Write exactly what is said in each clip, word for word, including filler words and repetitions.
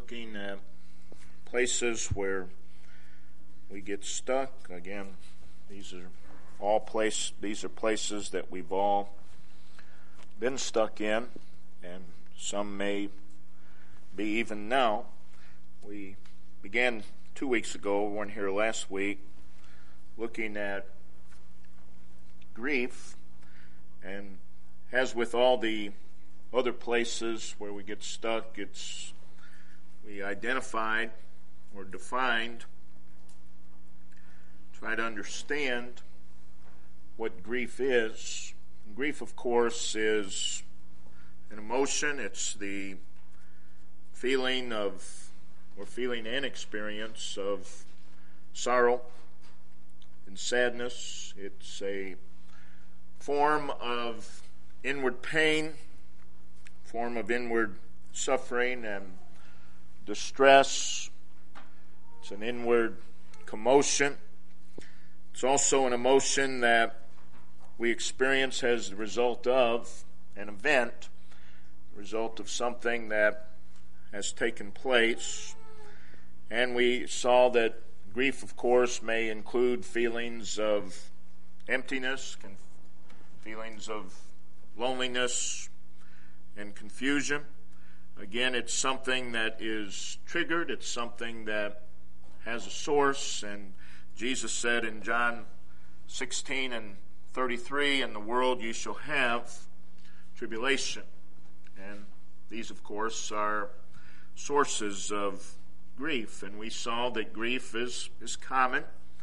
looking at places where we get stuck. Again, these are all place. These are places that we've all been stuck in, and some may be even now. We began two weeks ago, we weren't here last week, looking at grief, and as with all the other places where we get stuck, it's we identified or defined, try to understand what grief is. And grief, of course, is an emotion. It's the feeling of, or feeling and experience of sorrow and sadness. It's a form of inward pain, form of inward suffering and distress. It's an inward commotion. It's also an emotion that we experience as the result of an event, the result of something that has taken place. And we saw that grief, of course, may include feelings of emptiness, feelings of loneliness and confusion. Again, it's something that is triggered. It's something that has a source. And Jesus said in John sixteen and thirty-three, "In the world you shall have tribulation." And these, of course, are sources of grief. And we saw that grief is, is common.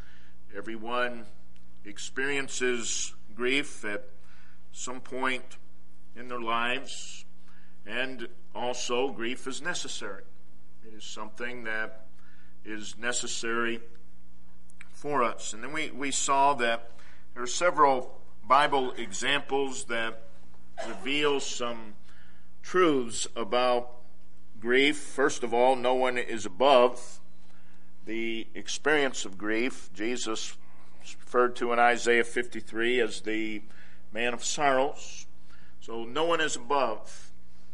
Everyone experiences grief at some point in their lives. And also, grief is necessary. It is something that is necessary for us. And then we, we saw that there are several Bible examples that reveal some truths about grief. First of all, no one is above the experience of grief. Jesus is referred to in Isaiah fifty-three as the man of sorrows. So no one is above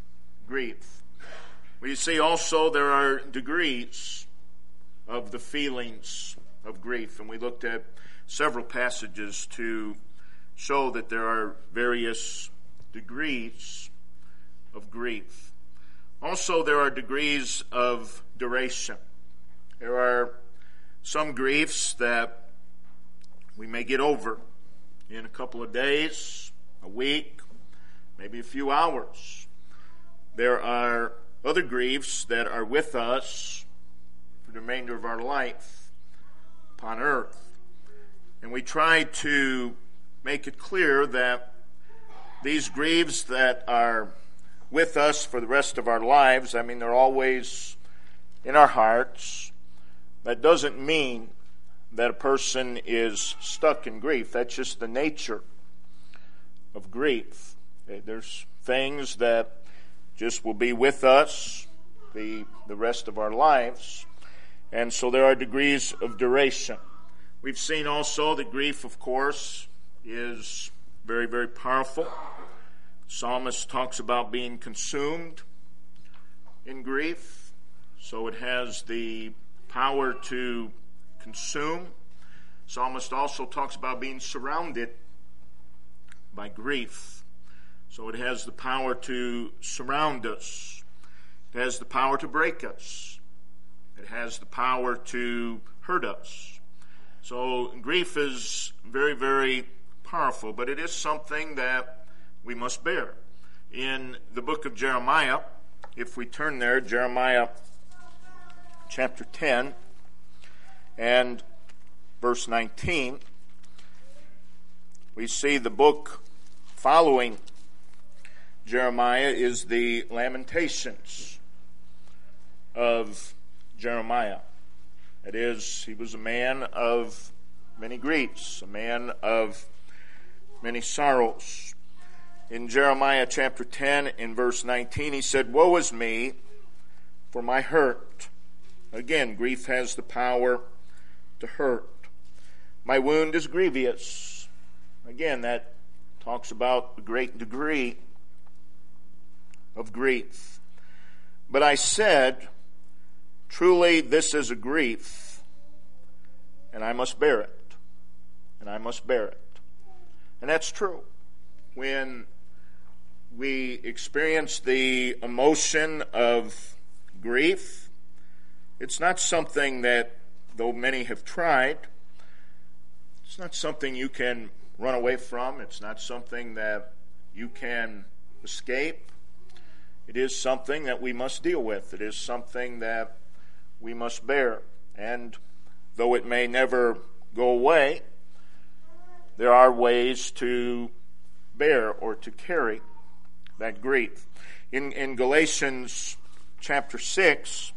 grief. We see also there are degrees of the feelings of grief, and we looked at several passages to show that there are various degrees of grief. Also, there are degrees of duration. There are some griefs that we may get over in a couple of days, a week, maybe a few hours. There are other griefs that are with us for the remainder of our life upon earth. And we try to make it clear that these griefs that are with us for the rest of our lives, I mean, they're always in our hearts. That doesn't mean that a person is stuck in grief. That's just the nature of grief. There's things that just will be with us the, the rest of our lives. And so there are degrees of duration. We've seen also that grief, of course, is very, very powerful. Psalmist talks about being consumed in grief. So it has the power to consume. Psalmist also talks about being surrounded by grief. So it has the power to surround us. It has the power to break us. It has the power to hurt us. So grief is very, very powerful, but it is something that we must bear. In the book of Jeremiah, if we turn there, Jeremiah chapter ten and verse nineteen, we see the book following Jeremiah is the Lamentations of Jeremiah. That is, he was a man of many griefs, a man of many sorrows. In Jeremiah chapter ten, in verse nineteen, he said, "Woe is me, for my hurt." Again, grief has the power to hurt. "My wound is grievous." Again, that talks about a great degree of grief. "But I said, truly this is a grief, and I must bear it. And I must bear it. And that's true. When we experience the emotion of grief, it's not something that, though many have tried, it's not something you can run away from. It's not something that you can escape. It is something that we must deal with. It is something that we must bear. And though it may never go away, there are ways to bear or to carry that grief. In, in Galatians chapter six,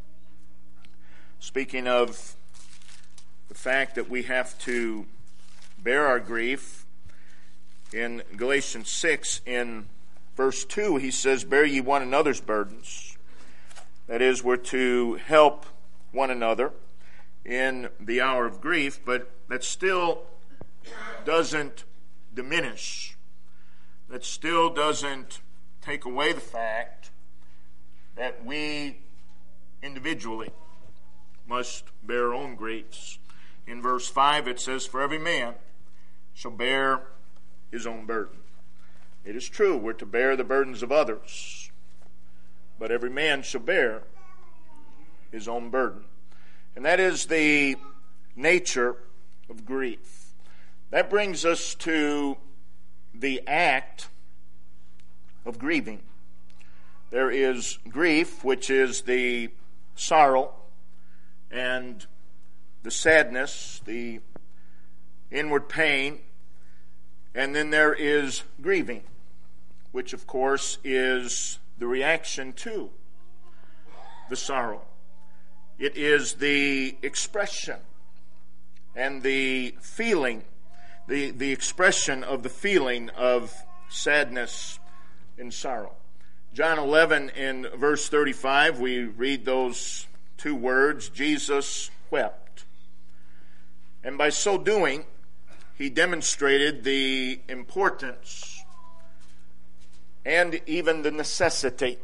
speaking of the fact that we have to bear our grief, in Galatians six, in verse two, he says, "Bear ye one another's burdens." That is, we're to help one another in the hour of grief, but that still doesn't diminish. That still doesn't take away the fact that we individually must bear our own griefs. In verse five it says, "For every man shall bear his own burden." It is true, we're to bear the burdens of others, but every man shall bear his own burden. And that is the nature of grief. That brings us to the act of grieving. There is grief, which is the sorrow and the sadness, the inward pain, and then there is grieving, which of course is the reaction to the sorrow. It is the expression and the feeling, the, the expression of the feeling of sadness and sorrow. John eleven in verse thirty-five, we read those two words, "Jesus wept." And by so doing, he demonstrated the importance and even the necessity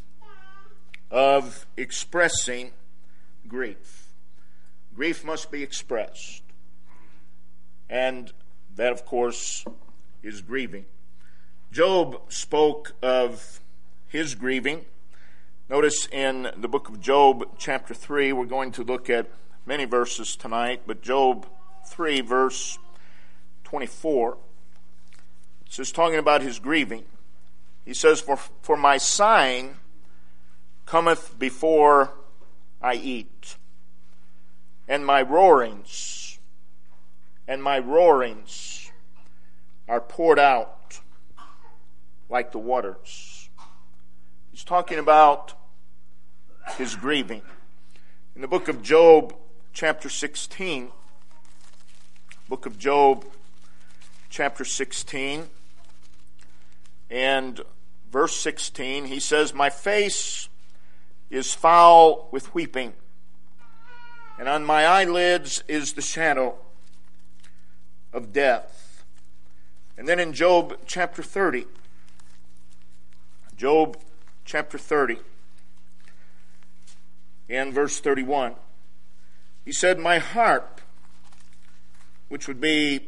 of expressing grief. Grief must be expressed. And that, of course, is grieving. Job spoke of his grieving. Notice in the book of Job, chapter three, we're going to look at many verses tonight, but Job three, verse twenty-four, it says, talking about his grieving, he says, For, for my sighing cometh before I eat, and my roarings, and my roarings are poured out like the waters. He's talking about his grieving. In the book of Job, chapter sixteen, book of Job, chapter sixteen, and verse sixteen, he says, My face is foul with weeping, and on my eyelids is the shadow of death. And then in Job chapter thirty, Job chapter thirty, and verse thirty-one, he said, My harp, which would be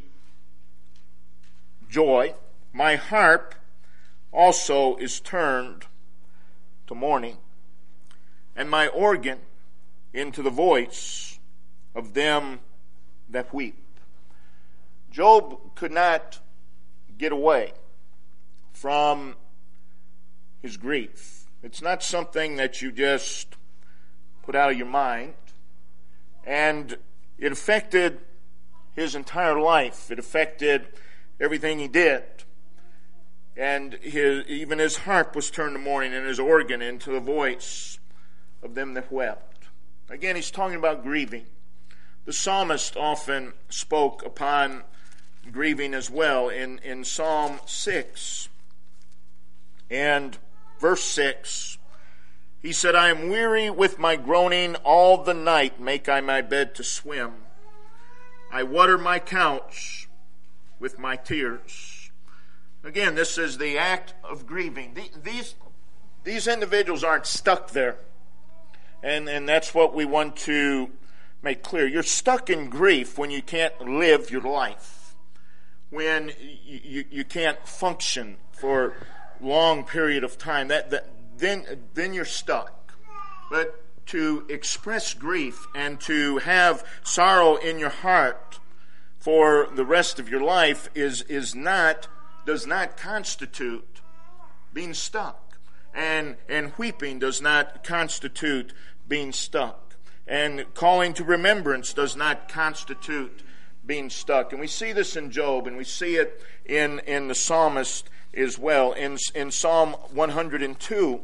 joy, my harp also is turned to mourning, and my organ into the voice of them that weep. Job could not get away from his grief. It's not something that you just put out of your mind, and it affected his entire life. It affected everything he did. And his, even his harp was turned to mourning, and his organ into the voice of them that wept. Again, he's talking about grieving. The psalmist often spoke upon grieving as well. In, in Psalm six and verse six, he said, I am weary with my groaning, all the night make I my bed to swim. I water my couch with my tears. Again, this is the act of grieving. These, these individuals aren't stuck there And, and that's what we want to make clear. You're stuck in grief when you can't live your life, when you, you, you can't function for a long period of time. That, that then then you're stuck. But to express grief and to have sorrow in your heart for the rest of your life is is not does not constitute being stuck. And and weeping does not constitute being stuck. And calling to remembrance does not constitute being stuck. And we see this in Job, and we see it in, in the psalmist as well. In, in Psalm one hundred two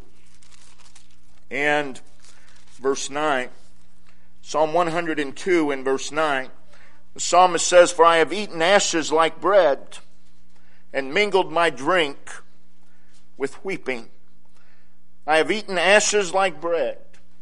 and verse nine, Psalm one hundred two and verse nine, the psalmist says, "For I have eaten ashes like bread, and mingled my drink with weeping." I have eaten ashes like bread,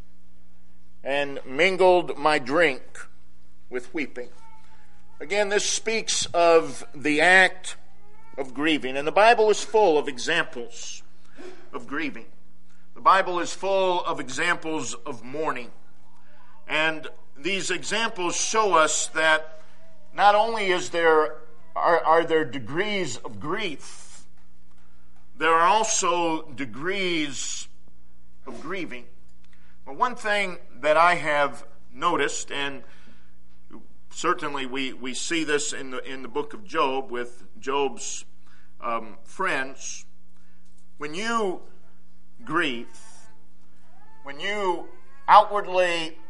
and mingled my drink with weeping. Again, this speaks of the act of grieving. And the Bible is full of examples of grieving. The Bible is full of examples of mourning. And these examples show us that not only is there are, are there degrees of grief, there are also degrees of grieving. Well, one thing that I have noticed, and certainly we, we see this in the in the book of Job with Job's um, friends, when you grieve, when you outwardly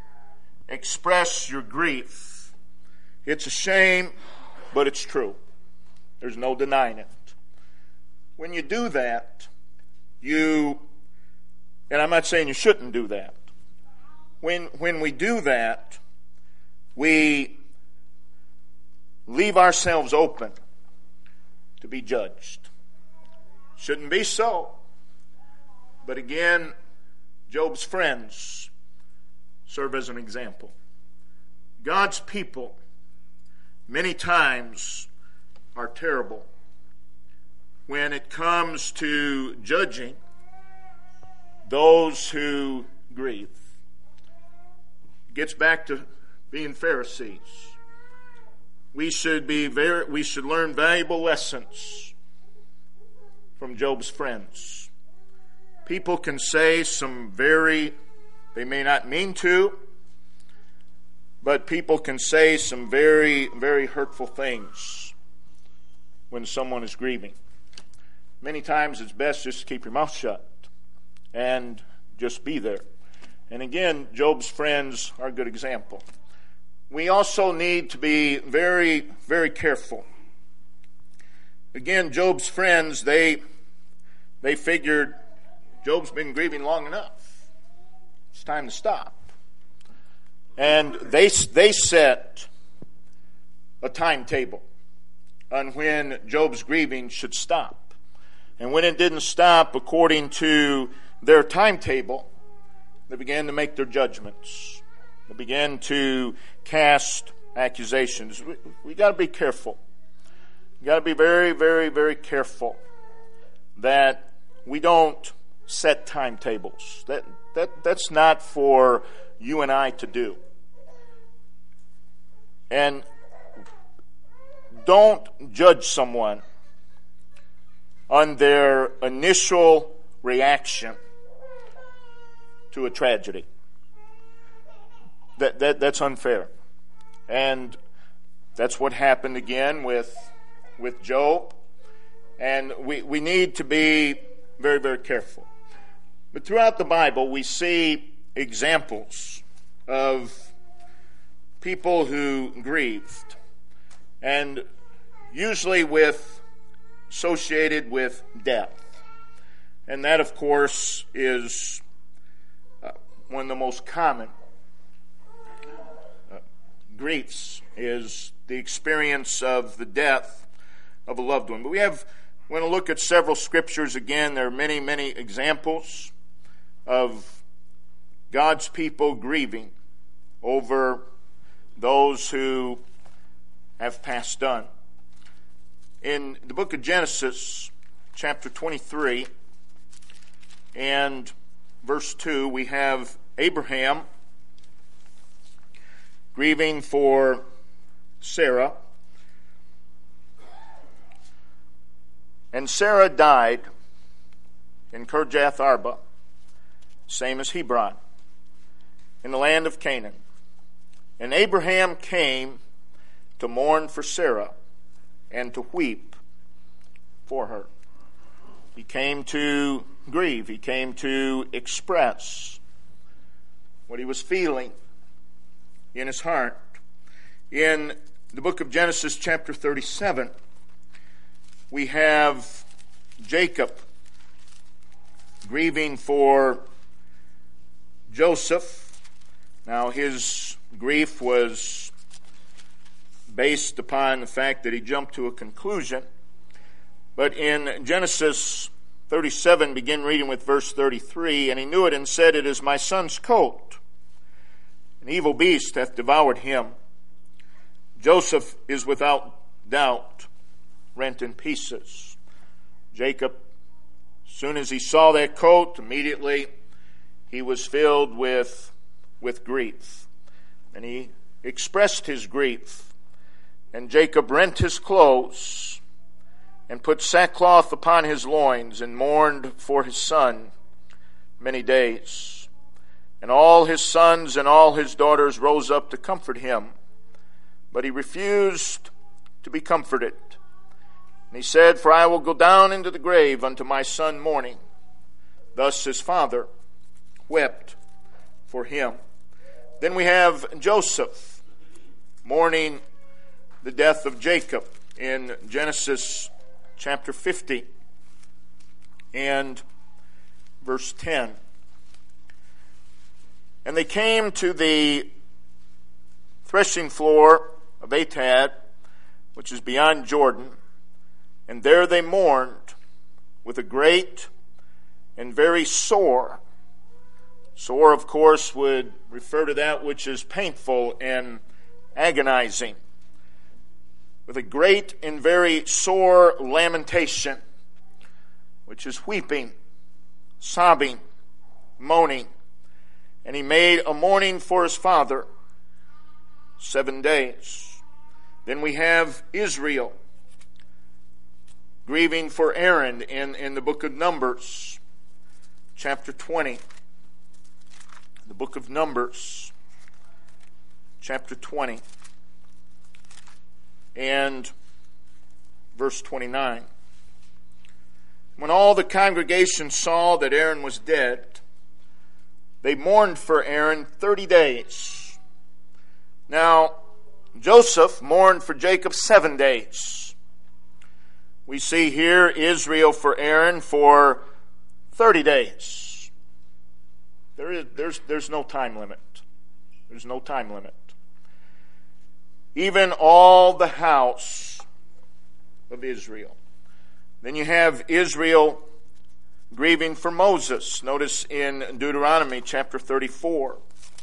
express your grief, it's a shame, but it's true. There's no denying it. When you do that, you And I'm not saying you shouldn't do that. When when we do that, we leave ourselves open to be judged. Shouldn't be so. But again, Job's friends serve as an example. God's people many times are terrible when it comes to judging those who grieve. It gets back to being Pharisees. We should be very we should learn valuable lessons from Job's friends. People can say some very, they may not mean to, but people can say some very, very hurtful things when someone is grieving. Many times it's best just to keep your mouth shut and just be there. And again, Job's friends are a good example. We also need to be very, very careful. Again, Job's friends, they they figured Job's been grieving long enough. It's time to stop. And they they set a timetable on when Job's grieving should stop. And when it didn't stop according to their timetable, they began to make their judgments. They began to cast accusations. We, we got to be careful. We got to be very, very, very careful that we don't set timetables. That that that's not for you and I to do. And don't judge someone on their initial reaction to a tragedy. That, that that's unfair. And that's what happened again with with Job. And we, we need to be very, very careful. But throughout the Bible, we see examples of people who grieved. And usually with associated with death. And that, of course, is uh, one of the most common uh, griefs, is the experience of the death of a loved one. But we have, we want to look at several scriptures again. There are many, many examples of God's people grieving over those who have passed on. In the book of Genesis, chapter twenty-three, and verse two, we have Abraham grieving for Sarah. And Sarah died in Kirjath Arba, same as Hebron, in the land of Canaan. And Abraham came to mourn for Sarah and to weep for her. He came to grieve. He came to express what he was feeling in his heart. In the book of Genesis, chapter thirty-seven, we have Jacob grieving for Joseph. Now, his grief was based upon the fact that he jumped to a conclusion. But in Genesis thirty-seven, begin reading with verse thirty-three, and he knew it and said, "It is my son's coat. An evil beast hath devoured him. Joseph is without doubt rent in pieces." Jacob, as soon as he saw that coat, immediately he was filled with, with grief. And he expressed his grief. And Jacob rent his clothes and put sackcloth upon his loins and mourned for his son many days. And all his sons and all his daughters rose up to comfort him, but he refused to be comforted. And he said, "For I will go down into the grave unto my son mourning." Thus his father wept for him. Then we have Joseph mourning the death of Jacob in Genesis chapter fifty and verse ten. "And they came to the threshing floor of Atad, which is beyond Jordan, and there they mourned with a great and very sore." Sore, of course, would refer to that which is painful and agonizing. With a great and very sore lamentation, which is weeping, sobbing, moaning. And he made a mourning for his father seven days. Then we have Israel grieving for Aaron in, in the book of Numbers, chapter twenty. The book of Numbers, chapter twenty, and verse twenty-nine. "When all the congregation saw that Aaron was dead, they mourned for Aaron thirty days. Now, Joseph mourned for Jacob seven days. We see here Israel for Aaron for thirty days. There is, there's, there's no time limit. There's no time limit. Even all the house of Israel. Then you have Israel grieving for Moses. Notice in Deuteronomy chapter thirty-four.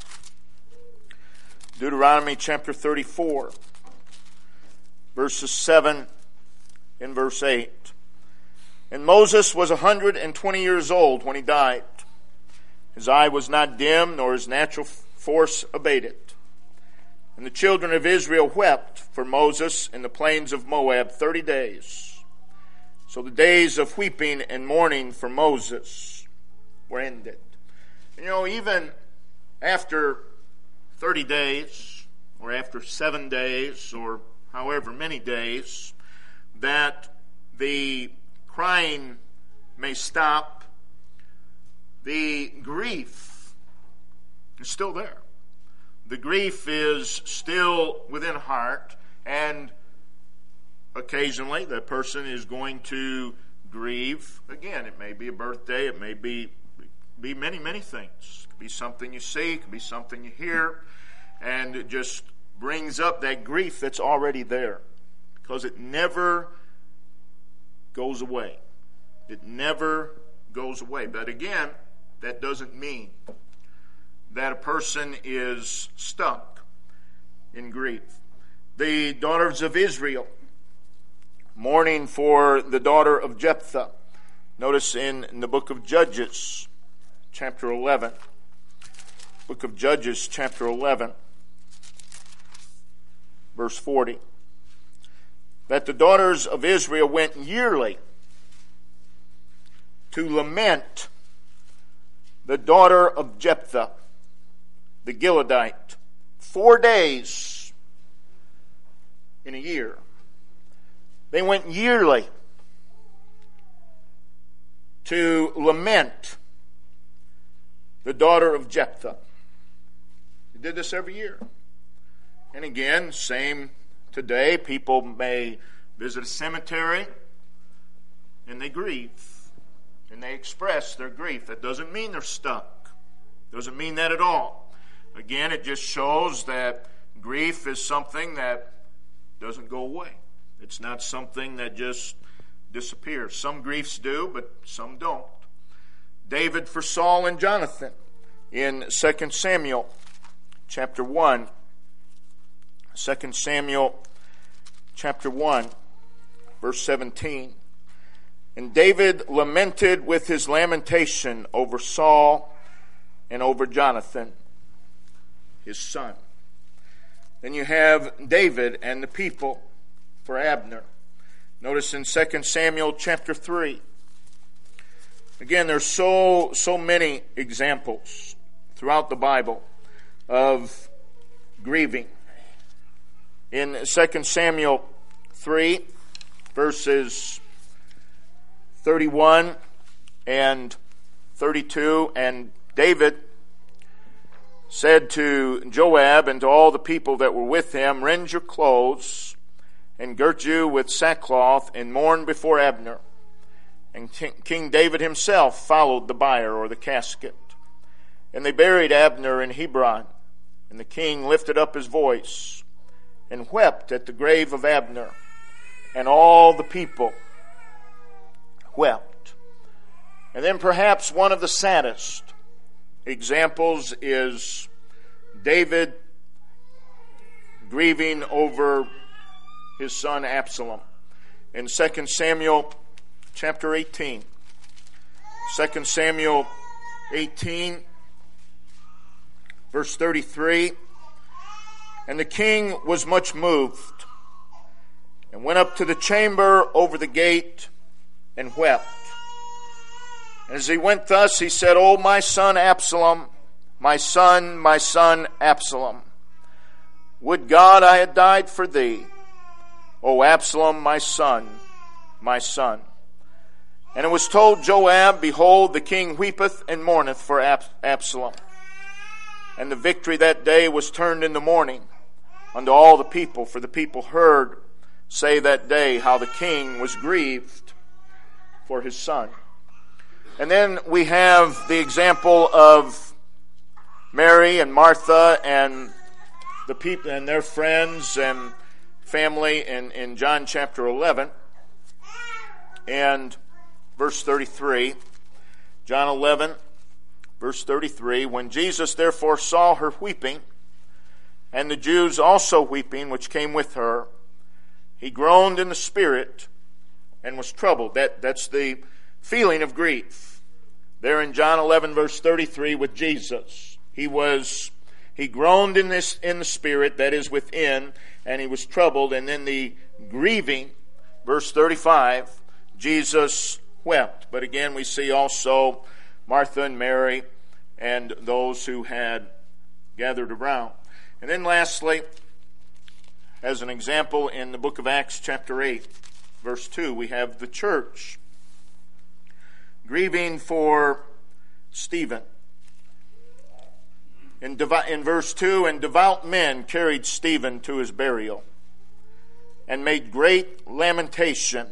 Deuteronomy chapter thirty-four, verses seven and verse eight. "And Moses was a hundred and twenty years old when he died. His eye was not dim, nor his natural force abated. And the children of Israel wept for Moses in the plains of Moab thirty days. So the days of weeping and mourning for Moses were ended." You know, even after thirty days, or after seven days, or however many days, that the crying may stop, the grief is still there. The grief is still within heart, and occasionally that person is going to grieve. Again, it may be a birthday, it may be be many, many things. It could be something you see, it could be something you hear, and it just brings up that grief that's already there, because it never goes away. It never goes away. But again, that doesn't mean that a person is stuck in grief. The daughters of Israel mourning for the daughter of Jephthah. Notice in, in the book of Judges, chapter eleven. Book of Judges, chapter eleven, verse forty. That the daughters of Israel went yearly to lament the daughter of Jephthah, the Gileadite, four days in a year. They went yearly to lament the daughter of Jephthah. They did this every year. And again, same today. People may visit a cemetery and they grieve. And they express their grief. That doesn't mean they're stuck. Doesn't mean that at all. Again, it just shows that grief is something that doesn't go away. It's not something that just disappears. Some griefs do, but some don't. David for Saul and Jonathan in Second Samuel chapter one. Second Samuel chapter one, verse seventeen. And David lamented with his lamentation over Saul and over Jonathan, his son. Then you have David and the people for Abner. Notice in Second Samuel chapter three. Again, there's so, so many examples throughout the Bible of grieving. In Second Samuel three, verses thirty-one and thirty-two, and David said to Joab and to all the people that were with him, rend your clothes and girt you with sackcloth and mourn before Abner. And King David himself followed the bier or the casket. And they buried Abner in Hebron. And the king lifted up his voice and wept at the grave of Abner. And all the people wept. And then perhaps one of the saddest examples is David grieving over his son Absalom. In Second Samuel chapter eighteen. Second Samuel eighteen, verse thirty-three. And the king was much moved, and went up to the chamber over the gate, and wept. As he went thus, he said, O my son Absalom, my son, my son Absalom, would God I had died for thee. O Absalom, my son, my son. And it was told Joab, behold, the king weepeth and mourneth for Absalom. And the victory that day was turned in the morning unto all the people, for the people heard say that day how the king was grieved for his son. And then we have the example of Mary and Martha and the people and their friends and family in, in John chapter eleven and verse thirty-three. John eleven, verse thirty-three. When Jesus therefore saw her weeping, and the Jews also weeping, which came with her, he groaned in the spirit and was troubled. That, that's the feeling of grief. There in John eleven, verse thirty-three, with Jesus. He was, he groaned in this, in the spirit, that is within, and he was troubled. And then the grieving, verse thirty-five, Jesus wept. But again, we see also Martha and Mary and those who had gathered around. And then lastly, as an example, in the book of Acts chapter eight, verse two, we have the church grieving for Stephen. In, devo- in verse two, and devout men carried Stephen to his burial and made great lamentation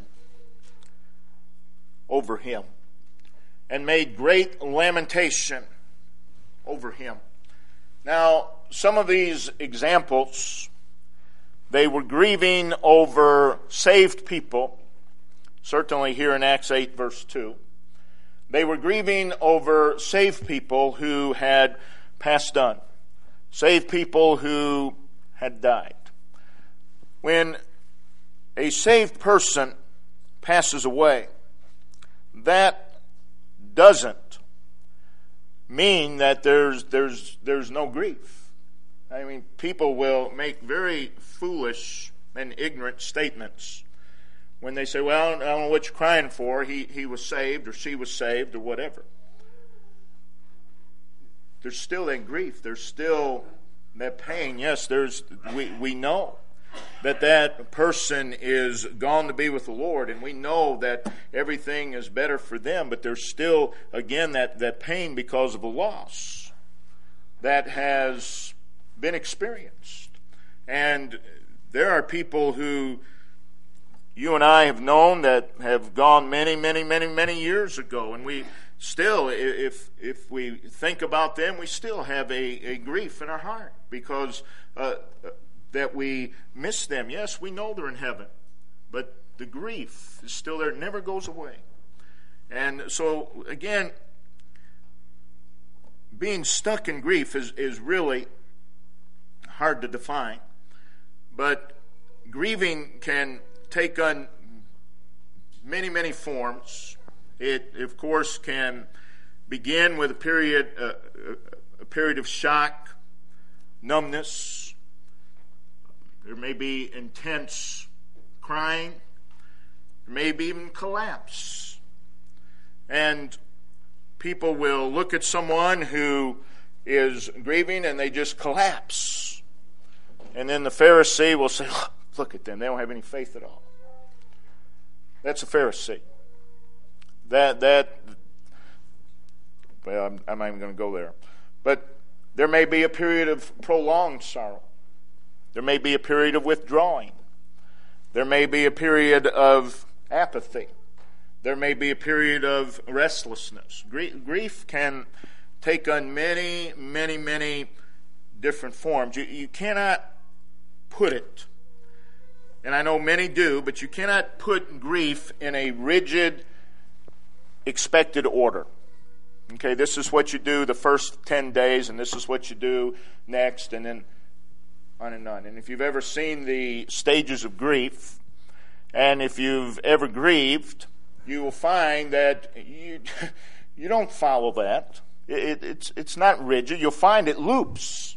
over him. And made great lamentation over him. Now, some of these examples, they were grieving over saved people, certainly here in Acts eight, verse two. They were grieving over saved people who had passed on, saved people who had died. When a saved person passes away, that doesn't mean that there's there's there's no grief. I mean, people will make very foolish and ignorant statements when they say, well, I don't know what you're crying for. He, he was saved or she was saved or whatever. There's still that grief. There's still that pain. Yes, there's we, we know that that person is gone to be with the Lord, and we know that everything is better for them, but there's still, again, that, that pain because of a loss that has been experienced. And there are people who you and I have known that have gone many, many, many, many years ago, and we still, if if we think about them, we still have a, a grief in our heart because uh, that we miss them. Yes, we know they're in heaven, but the grief is still there. It never goes away. And so, again, being stuck in grief is, is really hard to define, but grieving can take on many, many forms. It, of course, can begin with a period, uh, a period of shock, numbness. There may be intense crying. There may be even collapse. And people will look at someone who is grieving and they just collapse. And then the Pharisee will say, look at them, they don't have any faith at all. That's a Pharisee. That, that, well, I'm, I'm not even going to go there. But there may be a period of prolonged sorrow. There may be a period of withdrawing. There may be a period of apathy. There may be a period of restlessness. Grief, grief can take on many, many, many different forms. You, you cannot put it, and I know many do, but you cannot put grief in a rigid, expected order. Okay, this is what you do the first ten days, and this is what you do next, and then on and on. And if you've ever seen the stages of grief, and if you've ever grieved, you will find that you you don't follow that. It, it's it's not rigid. You'll find it loops.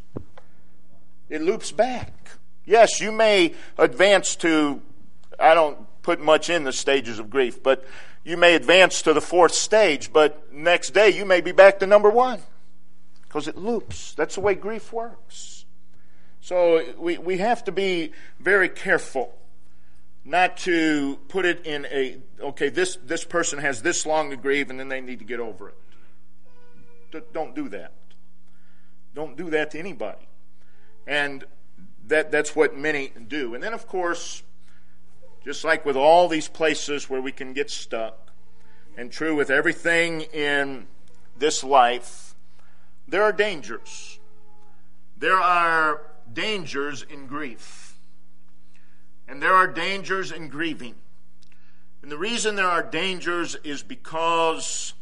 It loops back. Yes, you may advance to, I don't put much in the stages of grief, but you may advance to the fourth stage, but next day you may be back to number one because it loops. That's the way grief works. So we, we have to be very careful not to put it in a, okay, this, this person has this long to grieve and then they need to get over it. D- don't do that. Don't do that to anybody. And that that's what many do. And then, of course, just like with all these places where we can get stuck, and true with everything in this life, there are dangers. There are dangers in grief. And there are dangers in grieving. And the reason there are dangers is because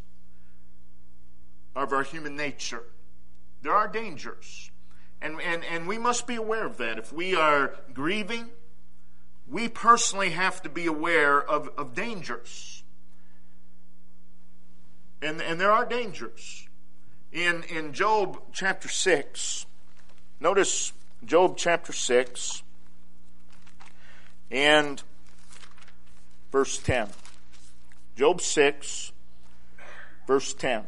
of our human nature. There are dangers. And, and, and we must be aware of that. If we are grieving, we personally have to be aware of, of dangers. And, and there are dangers. In, in Job chapter six, notice Job chapter six and verse ten. Job six, verse ten.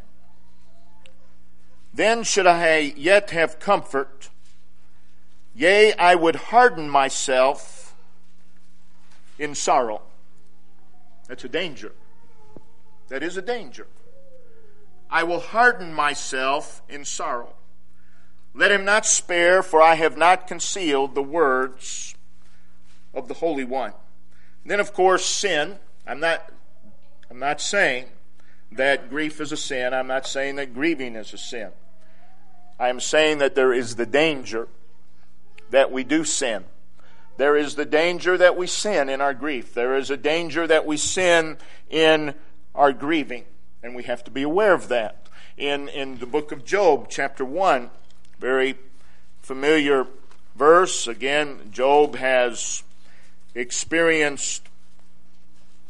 Then should I yet have comfort, yea, I would harden myself in sorrow. That's a danger. That is a danger. I will harden myself in sorrow. Let him not spare, for I have not concealed the words of the Holy One. And then, of course, sin. I'm not, I'm not saying that grief is a sin. I'm not saying that grieving is a sin. I am saying that there is the danger that we do sin. There is the danger that we sin in our grief. There is a danger that we sin in our grieving. And we have to be aware of that. In, in the book of Job, chapter one, very familiar verse. Again, Job has experienced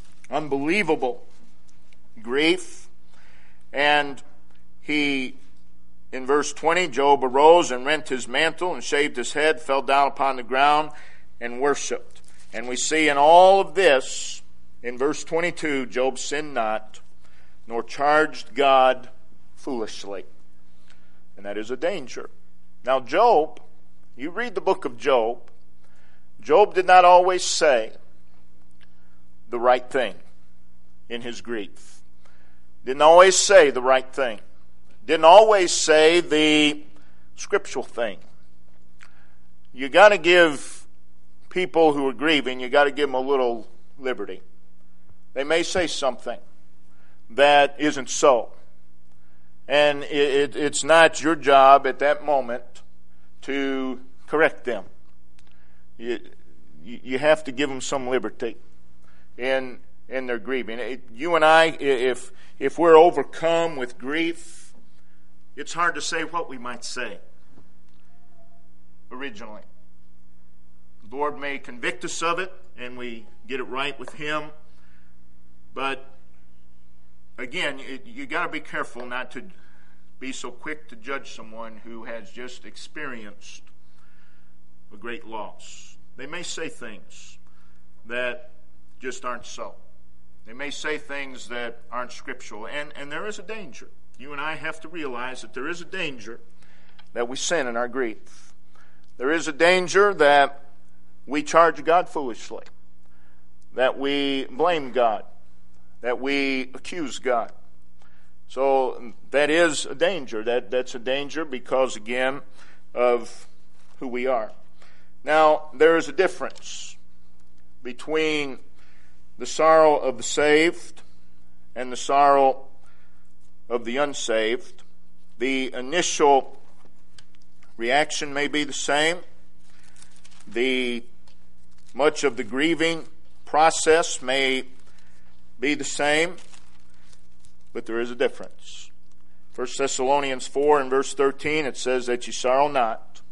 unbelievable grief, and he in verse twenty, Job arose and rent his mantle and shaved his head, fell down upon the ground and worshipped. And we see in all of this, in verse twenty-two, Job sinned not, nor charged God foolishly. And that is a danger. Now Job, you read the book of Job, Job did not always say the right thing in his grief. Didn't always say the right thing. Didn't always say the scriptural thing. You got to give people who are grieving, you got to give them a little liberty. They may say something that isn't so. And it, it, it's not your job at that moment to correct them. You, you have to give them some liberty in, in their grieving. It, you and I, if, if we're overcome with grief, it's hard to say what we might say originally. The Lord may convict us of it, and we get it right with Him. But, again, it, you got to be careful not to be so quick to judge someone who has just experienced a great loss. They may say things that just aren't so. They may say things that aren't scriptural, and, and there is a danger. You and I have to realize that there is a danger that we sin in our grief. There is a danger that we charge God foolishly, that we blame God, that we accuse God. So that is a danger. That, that's a danger because, again, of who we are. Now, there is a difference between the sorrow of the saved and the sorrow of the unsaved. The initial reaction may be the same. The much of the grieving process may be the same, but there is a difference. First Thessalonians four and verse thirteen, it says that ye sorrow not,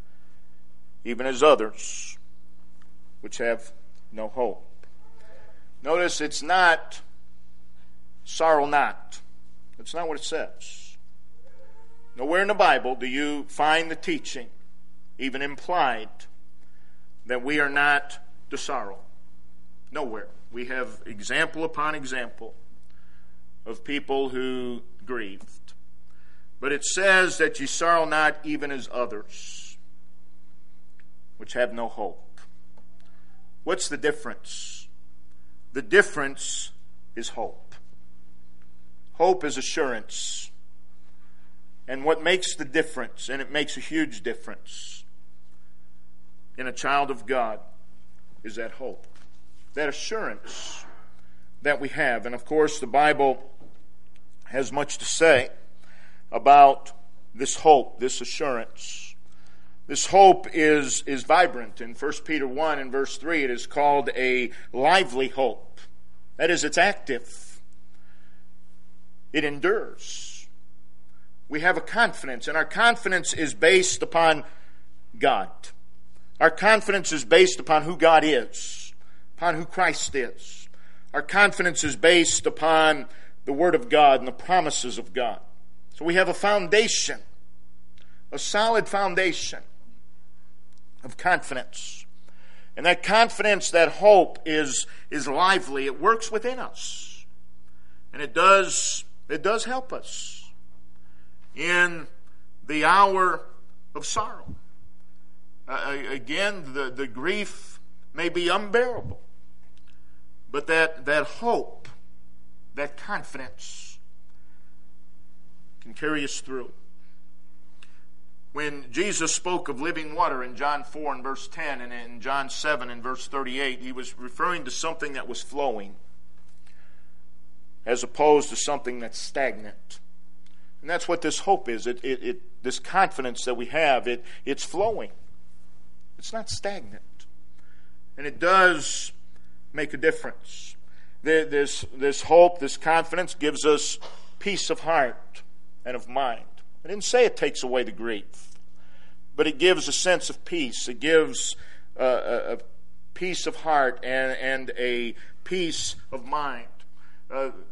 even as others which have no hope. Notice it's not sorrow not. That's not what it says. Nowhere in the Bible do you find the teaching, even implied, that we are not to sorrow. Nowhere. We have example upon example of people who grieved. But it says that ye sorrow not even as others, which have no hope. What's the difference? The difference is hope. Hope is assurance. And what makes the difference, and it makes a huge difference in a child of God, is that hope. That assurance that we have. And of course, the Bible has much to say about this hope, this assurance. This hope is, is vibrant. In First Peter one and verse three, it is called a lively hope. That is, it's active. It endures. We have a confidence, and our confidence is based upon God. Our confidence is based upon who God is, upon who Christ is. Our confidence is based upon the Word of God and the promises of God. So we have a foundation, a solid foundation of confidence. And that confidence, that hope is, is lively. It works within us. And it does, it does help us in the hour of sorrow. Uh, again, the, the grief may be unbearable. But that, that hope, that confidence can carry us through. When Jesus spoke of living water in John four and verse ten and in John seven and verse thirty-eight, he was referring to something that was flowing as opposed to something that's stagnant. And that's what this hope is. It, it, it, this confidence that we have, it, it's flowing. It's not stagnant. And it does make a difference. This, this hope, this confidence gives us peace of heart and of mind. I didn't say it takes away the grief, but it gives a sense of peace. It gives a, a, a peace of heart and, and a peace of mind. Uh,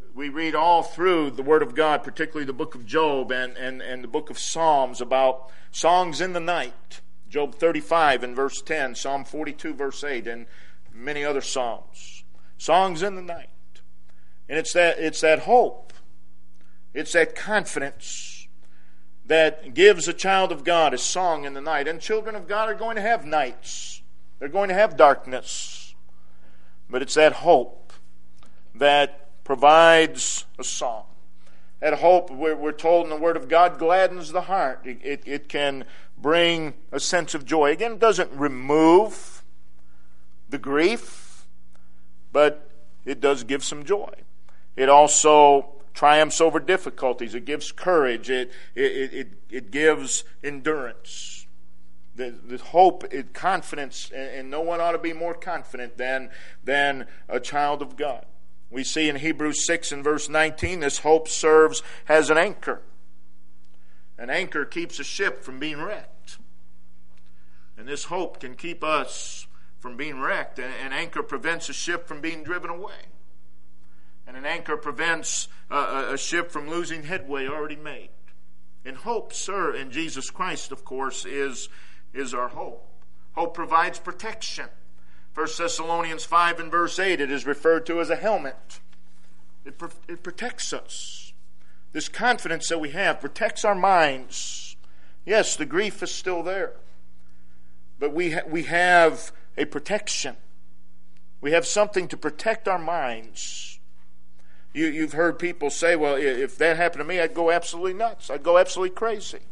we read all through the Word of God, particularly the book of Job and, and, and the book of Psalms, about songs in the night. Job thirty-five and verse ten, Psalm forty-two verse eight, and many other psalms. Songs in the night. And it's that, it's that hope. It's that confidence that gives a child of God a song in the night. And children of God are going to have nights. They're going to have darkness. But it's that hope that provides a song. That hope, we're, we're told in the Word of God, gladdens the heart. It, it, it can bring a sense of joy. Again, it doesn't remove the grief, but it does give some joy. It also triumphs over difficulties. It gives courage. It, it, it, it gives endurance. The, the hope, it, confidence, and, and no one ought to be more confident than, than a child of God. We see in Hebrews six and verse nineteen, this hope serves as an anchor. An anchor keeps a ship from being wrecked. And this hope can keep us from being wrecked. An anchor prevents a ship from being driven away. And an anchor prevents a, a ship from losing headway already made. And hope, sir, in Jesus Christ, of course, is, is our hope. Hope provides protection. First Thessalonians five and verse eight, it is referred to as a helmet. It, pro- it protects us. This confidence that we have protects our minds. Yes, the grief is still there. But we ha- we have a protection. We have something to protect our minds. You, you've heard people say, well, if that happened to me, I'd go absolutely nuts. I'd go absolutely crazy.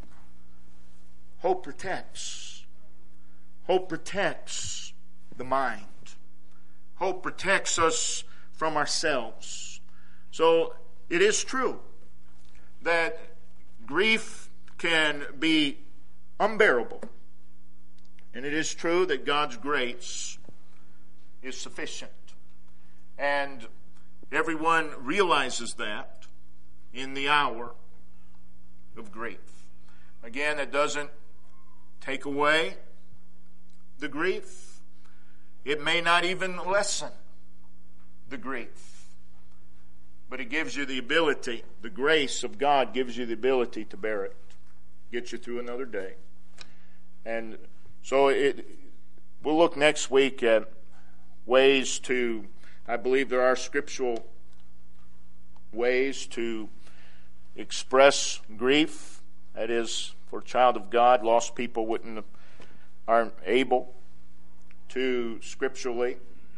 Hope protects. Hope protects the mind. Hope protects us from ourselves. So it is true that grief can be unbearable. And it is true that God's grace is sufficient. And everyone realizes that in the hour of grief. Again, it doesn't take away the grief. It may not even lessen the grief. But it gives you the ability, the grace of God gives you the ability to bear it. Get you through another day. And so it, we'll look next week at ways to, I believe there are scriptural ways to express grief. That is, for a child of God, lost people wouldn't aren't able to scripturally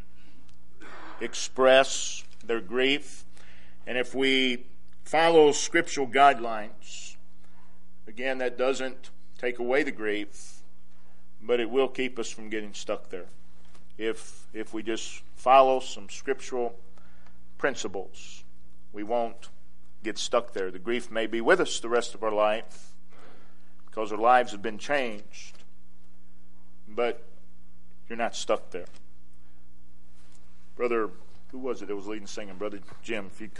express their grief. And if we follow scriptural guidelines, again, that doesn't take away the grief, but it will keep us from getting stuck there. If if we just follow some scriptural principles, we won't get stuck there. The grief may be with us the rest of our life because our lives have been changed, but you're not stuck there. Brother, who was it that was leading singing? Brother Jim, if you